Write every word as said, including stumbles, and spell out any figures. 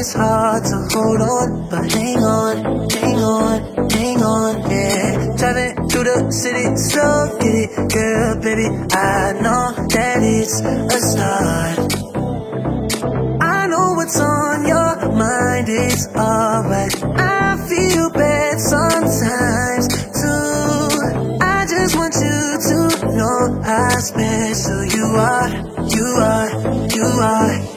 it's hard to hold on, but hang on, hang on, hang on, yeah. Driving through the city, so get it, girl, baby. I know that it's a start. I know what's on your mind, it's alright. I feel bad sometimes too. I just want you to know how special you are, you are, you are.